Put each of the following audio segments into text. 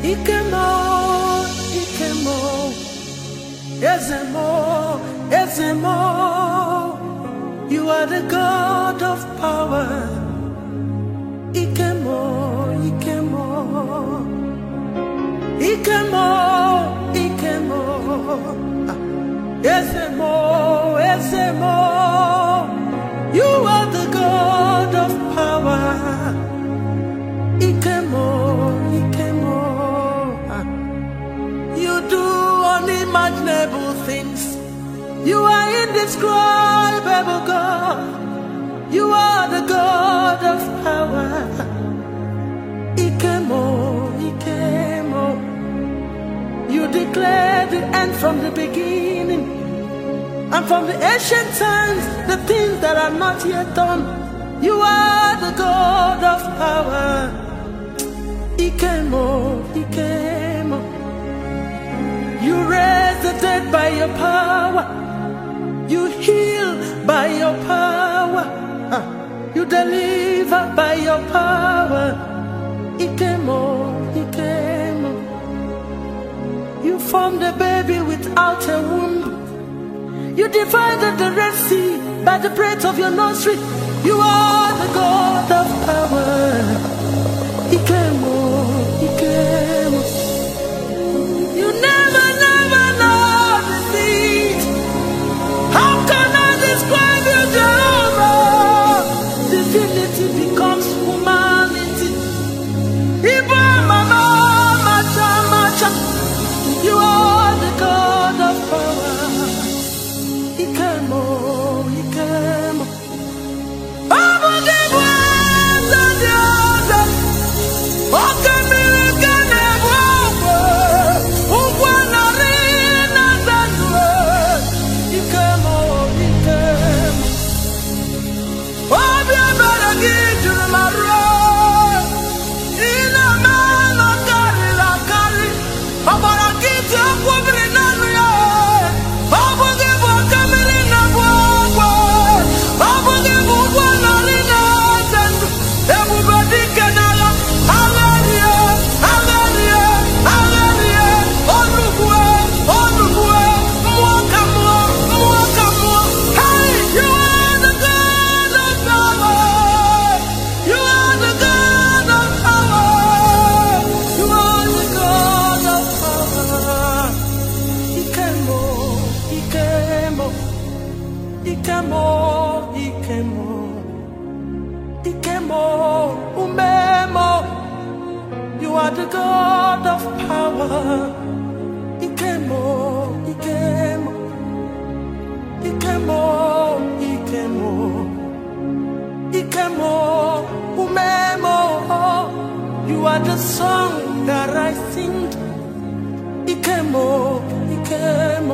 Ikemo, Ikemo, Ezemo, Ezemo. You are the God of power. Ikemo, Ikemo, Ikemo, Ikemo. Ezemo, Ezemo. You are the God of power. Ikemo, Ikemo. You do unimaginable things. You are indescribable God. You are the God of power. Ikemo, Ikemo. You declare the end from the beginning, and from the ancient times, the things that are not yet done. You are the God of power. Ikemo, Ikemo. You raise the dead by your power. You heal by your power. You deliver by your power. Ikemo, Ikemo. You formed a baby without a womb. You divided the Red Sea by the breath of your nostril. You are the God of power. Ikemo, Ikemo. You never, never know defeat. How can I describe you, Jehovah? Divinity becomes humanity. Iba mama, macha, macha. You are the God of power. Ikemo, Ikemo. Ikemo, Ikemo, Ikemo, Umemo. You are the God of power. Ikemo, Ikemo, Ikemo, Ikemo, Ikemo, Umemo. You are the song that I sing. Ikemo, Ikemo.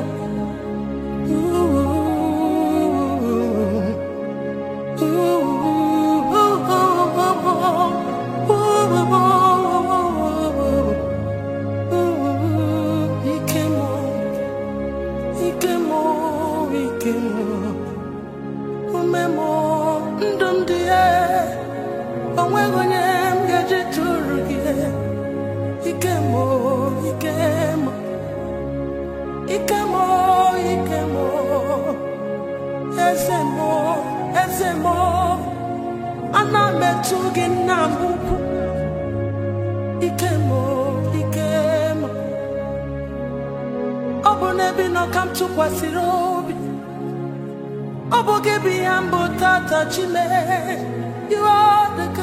Come to Kwasirobi. You are the